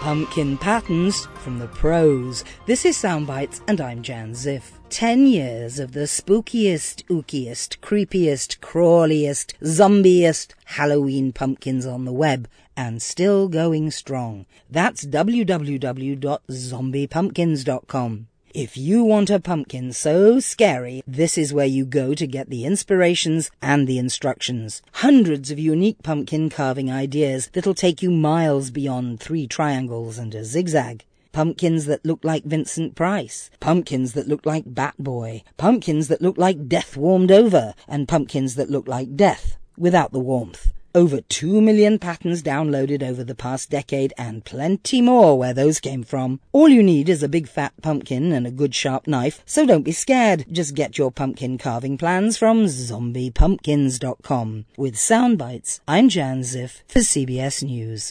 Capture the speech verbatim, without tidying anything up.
Pumpkin patterns from the pros. This is Soundbites and I'm Jan Ziff. Ten years of the spookiest, ookiest, creepiest, crawliest, zombiest Halloween pumpkins on the web, and still going strong. That's w w w dot zombie pumpkins dot com. If you want a pumpkin so scary, this is where you go to get the inspirations and the instructions. Hundreds of unique pumpkin carving ideas that'll take you miles beyond three triangles and a zigzag. Pumpkins that look like Vincent Price, pumpkins that look like Bat Boy, pumpkins that look like death warmed over, and pumpkins that look like death without the warmth. Over two million patterns downloaded over the past decade and plenty more where those came from. All you need is a big fat pumpkin and a good sharp knife, so don't be scared. Just get your pumpkin carving plans from zombie pumpkins dot com. With Soundbites, I'm Jan Ziff for C B S News.